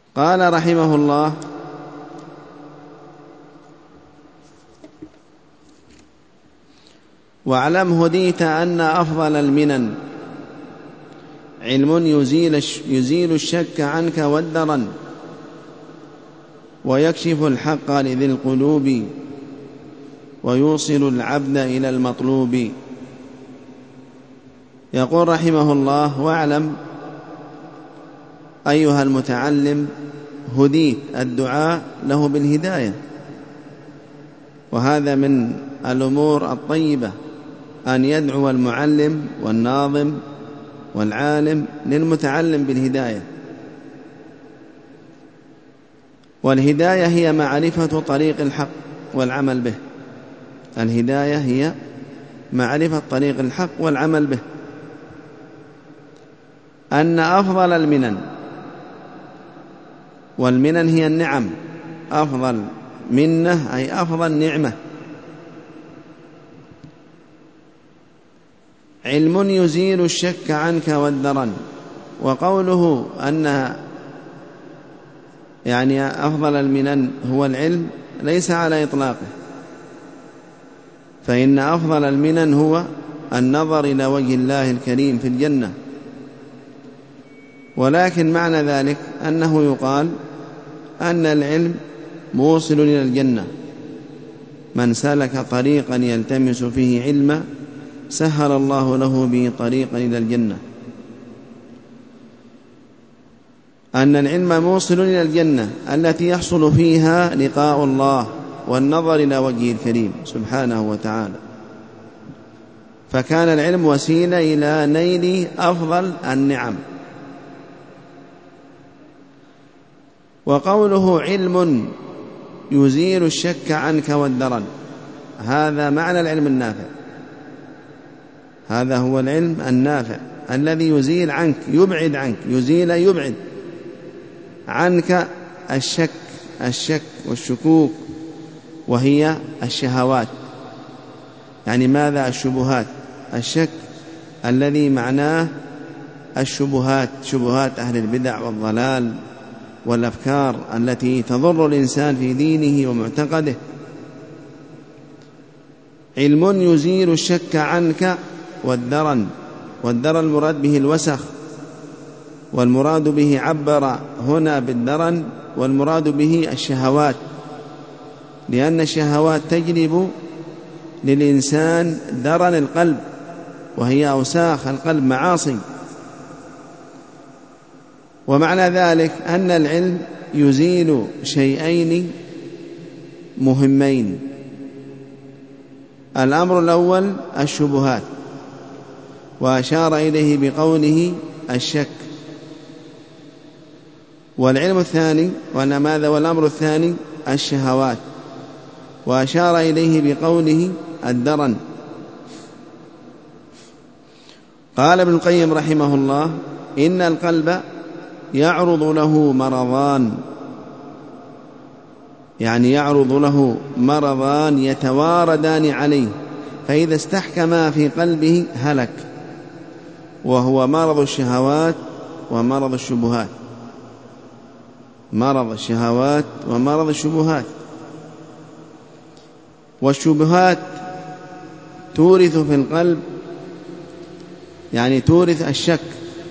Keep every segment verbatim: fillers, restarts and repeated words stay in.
قال رحمه الله: واعلم هديت أن أفضل المنن علم يزيل, يزيل الشك عنك والدرن ويكشف الحق لذي القلوب ويوصل العبد إلى المطلوب. يقول رحمه الله: واعلم أيها المتعلم هديت، الدعاء له بالهداية، وهذا من الأمور الطيبة أن يدعو المعلم والناظم والعالم للمتعلم بالهداية. والهداية هي معرفة طريق الحق والعمل به. الهداية هي معرفة طريق الحق والعمل به. أن أفضل المنن، والمنن هي النعم، أفضل منة أي أفضل نعمة، علم يزيل الشك عنك والدرن. وقوله أنها يعني أفضل المنن هو العلم ليس على إطلاقه، فإن أفضل المنن هو النظر إلى وجه الله الكريم في الجنة، ولكن معنى ذلك أنه يقال أن العلم موصل إلى الجنة. من سلك طريقا يلتمس فيه علما سهل الله له به طريقا إلى الجنة. أن العلم موصل إلى الجنة التي يحصل فيها لقاء الله والنظر إلى وجهه الكريم سبحانه وتعالى، فكان العلم وسيلة إلى نيل أفضل النعم. وقوله علم يزيل الشك عنك والدرن، هذا معنى العلم النافع، هذا هو العلم النافع الذي يزيل عنك، يبعد عنك، يزيل يبعد عنك الشك الشك والشكوك، وهي الشهوات. يعني ماذا؟ الشبهات. الشك الذي معناه الشبهات، شبهات أهل البدع والضلال والأفكار التي تضر الإنسان في دينه ومعتقده. علم يزيل الشك عنك والدرن، والدرن المراد به الوسخ، والمراد به عبر هنا بالدرن، والمراد به الشهوات، لأن الشهوات تجلب للإنسان درن القلب، وهي أوساخ القلب، معاصي. ومعنى ذلك أن العلم يزيل شيئين مهمين: الأمر الأول الشبهات، وأشار إليه بقوله الشك. والعلم الثاني وأن ماذا؟ والأمر الثاني الشهوات، وأشار إليه بقوله الدرن. قال ابن القيم رحمه الله: إن القلب يعرض له مرضان، يعني يعرض له مرضان يتواردان عليه، فإذا استحكما في قلبه هلك، وهو مرض الشهوات ومرض الشبهات. مرض الشهوات ومرض الشبهات. والشبهات تورث في القلب، يعني تورث الشك،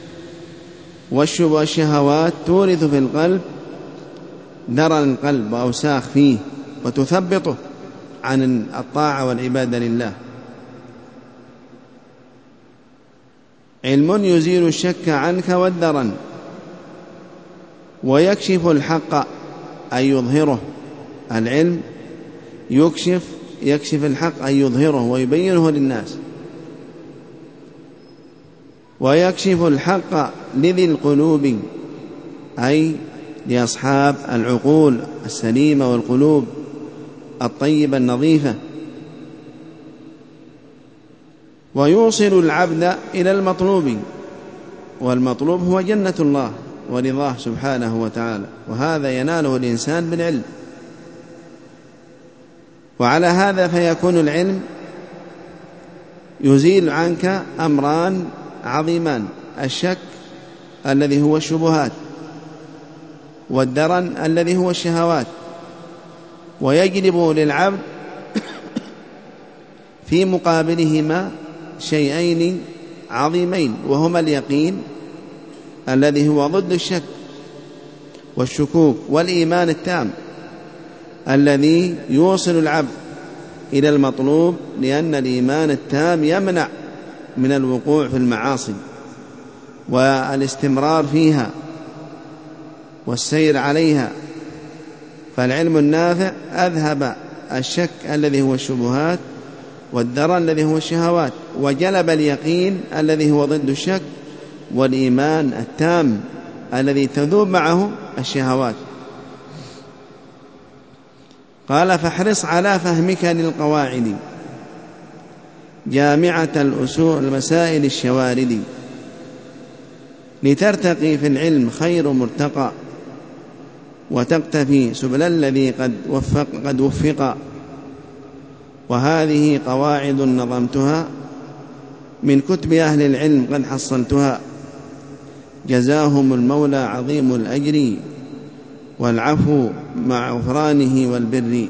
والشهوات تورث في القلب درن القلب وأوساخ فيه، وتثبطه عن الطاعة والعبادة لله. علم يزيل الشك عنك والدرن ويكشف الحق أي يظهره. العلم يكشف يكشف الحق أي يظهره ويبينه للناس. ويكشف الحق لذي القلوب أي لأصحاب العقول السليمة والقلوب الطيبة النظيفة. ويوصل العبد إلى المطلوب، والمطلوب هو جنة الله ورضاه سبحانه وتعالى، وهذا يناله الإنسان بالعلم. وعلى هذا فيكون العلم يزيل عنك أمران عظيمان: الشك الذي هو الشبهات، والدرن الذي هو الشهوات، ويجلب للعبد في مقابلهما شيئين عظيمين، وهما اليقين الذي هو ضد الشك والشكوك، والإيمان التام الذي يوصل العبد إلى المطلوب، لأن الإيمان التام يمنع من الوقوع في المعاصي والاستمرار فيها والسير عليها. فالعلم النافع أذهب الشك الذي هو الشبهات والدرن الذي هو الشهوات، وجلب اليقين الذي هو ضد الشك والإيمان التام الذي تذوب معه الشهوات. قال: فاحرص على فهمك للقواعد جامعة الأصول المسائل الشوارد، لترتقي في العلم خير مرتقى، وتقتفي سبل الذي قد وفق, قد وفق. وهذه قواعد نظمتها من كتب أهل العلم قد حصلتها، جزاهم المولى عظيم الأجر، والعفو مع غفرانه والبر.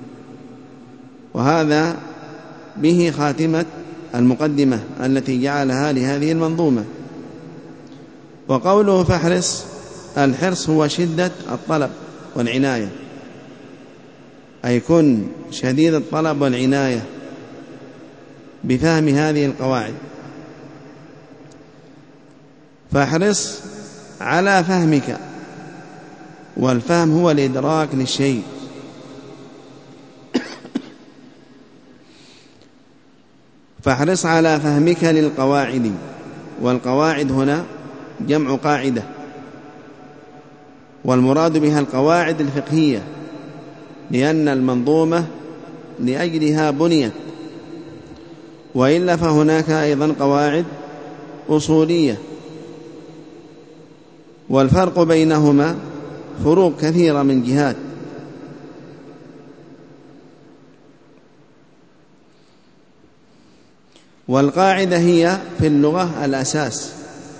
وهذا به خاتمة المقدمة التي جعلها لهذه المنظومة. وقوله فاحرص، الحرص هو شدة الطلب والعناية، أي كن شديد الطلب والعناية بفهم هذه القواعد. فاحرص على فهمك، والفهم هو الإدراك للشيء. فاحرص على فهمك للقواعد، والقواعد هنا جمع قاعدة، والمراد بها القواعد الفقهية، لأن المنظومة لأجلها بنيت، وإلا فهناك أيضا قواعد أصولية، والفرق بينهما فروق كثيرة من جهات. والقاعدة هي في اللغة الأساس،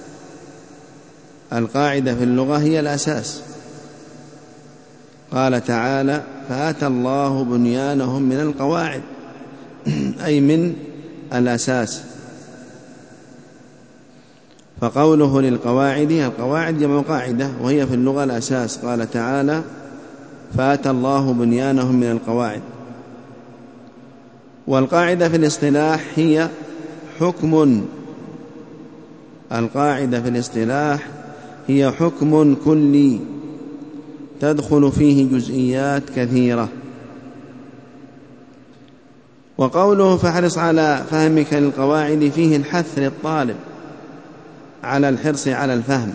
القاعدة في اللغة هي الأساس. قال تعالى: فآتى الله بنيانهم من القواعد، أي من الأساس. فقوله للقواعد، القواعد جمع قاعدة، وهي في اللغة الأساس. قال تعالى: فآتى الله بنيانهم من القواعد. والقاعدة في الاصطلاح هي حكم، القاعدة في الاصطلاح هي حكم كلي تدخل فيه جزئيات كثيرة. وقوله فاحرص على فهمك للقواعد فيه الحث للطالب على الحرص على الفهم،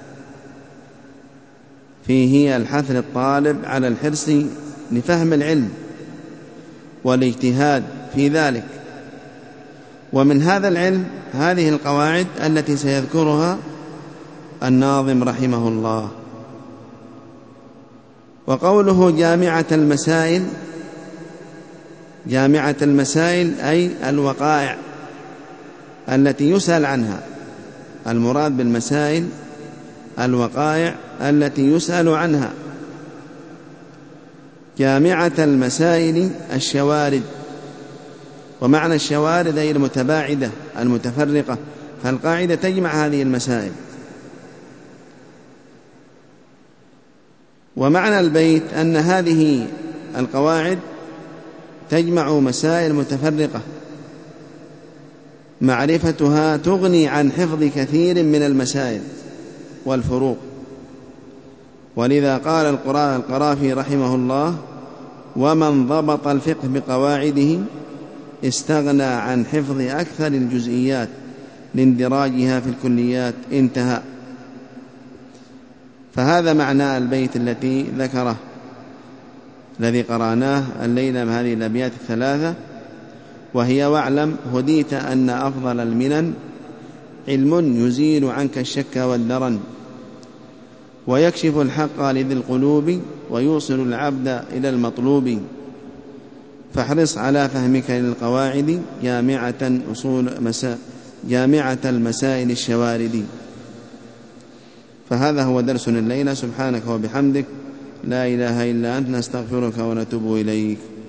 فيه الحث للطالب على الحرص لفهم العلم والاجتهاد في ذلك. ومن هذا العلم هذه القواعد التي سيذكرها الناظم رحمه الله. وقوله جامعة المسائل، جامعة المسائل أي الوقائع التي يسأل عنها، المراد بالمسائل الوقائع التي يسأل عنها. جامعة المسائل الشوارد، ومعنى الشوارد أي المتباعدة المتفرقة، فالقاعدة تجمع هذه المسائل. ومعنى البيت أن هذه القواعد تجمع مسائل متفرقة، معرفتها تغني عن حفظ كثير من المسائل والفروق. ولذا قال القرافي رحمه الله: ومن ضبط الفقه بقواعده استغنى عن حفظ أكثر الجزئيات لاندراجها في الكليات. انتهى. فهذا معنى البيت التي ذكره الذي قرأناه الليلة من هذه الأبيات الثلاثة، وهي: واعلم هديت أن أفضل المنن علم يزيل عنك الشك والدرن، ويكشف الحق لذي القلوب، ويوصل العبد إلى المطلوب. فاحرص على فهمك للقواعد جامعة أصول مسا جامعة المسائل الشوارد. فهذا هو درسنا الليلة. سبحانك وبحمدك، لا إله إلا أنت، نستغفرك ونتوب إليك.